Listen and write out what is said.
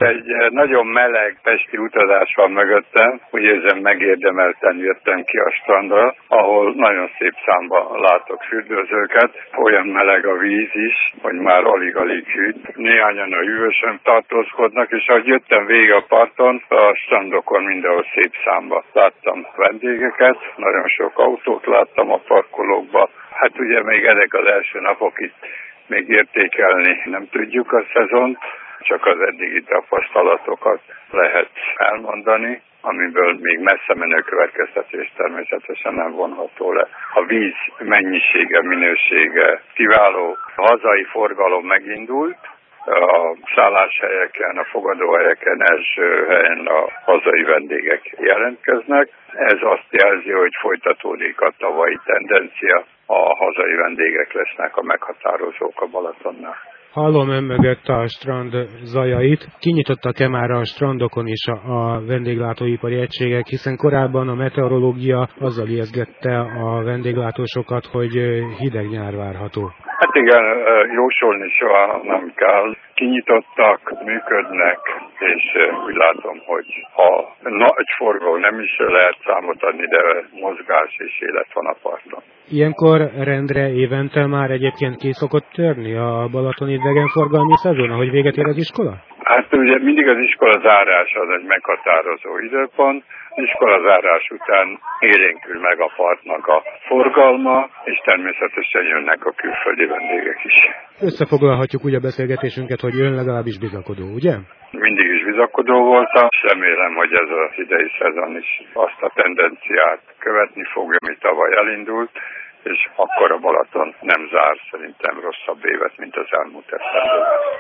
Egy nagyon meleg pesti utazás van mögöttem, úgy érzem megérdemelten jöttem ki a strandra, ahol nagyon szép számban látok fürdőzőket. Olyan meleg a víz is, hogy már alig-alig hűt. Néhányan a hűvösön tartózkodnak, és ahogy jöttem végig a parton, a strandokon mindenhol szép számban láttam vendégeket, nagyon sok autót láttam a parkolókba. Hát ugye még ezek az első napok itt még értékelni nem tudjuk a szezont, csak az eddigi tapasztalatokat lehet elmondani, amiből még messze menő következtetés természetesen nem vonható le. A víz mennyisége, minősége kiváló, a hazai forgalom megindult, a szálláshelyeken, a fogadóhelyeken első helyen a hazai vendégek jelentkeznek. Ez azt jelzi, hogy folytatódik a tavalyi tendencia, a hazai vendégek lesznek a meghatározók a Balatonnál. Hallom ön mögött a strand zajait. Kinyitottak-e már a strandokon is a vendéglátóipari egységek, hiszen korábban a meteorológia azzal ijesztgette a vendéglátósokat, hogy hideg nyár várható. Hát igen, jósolni soha nem kell. Kinyitottak, működnek, és úgy látom, hogy ha nagy forgalom nem is lehet számot adni, de mozgás és élet van a parton. Ilyenkor rendre évente már egyébként ki szokott törni a balatoni idegenforgalmi szezon, ahogy véget ér az iskola? Hát ugye mindig az iskola zárás az egy meghatározó időpont. Az iskola zárás után élénkül meg a partnak a forgalma, és természetesen jönnek a külföldi vendégek is. Összefoglalhatjuk úgy a beszélgetésünket, hogy ön legalábbis bizakodó, ugye? Mindig is bizakodó voltam, és remélem, hogy ez az idei szezon is azt a tendenciát követni fogja, ami tavaly elindult, és akkor a Balaton nem zár szerintem rosszabb évet, mint az elmúlt esztendőben.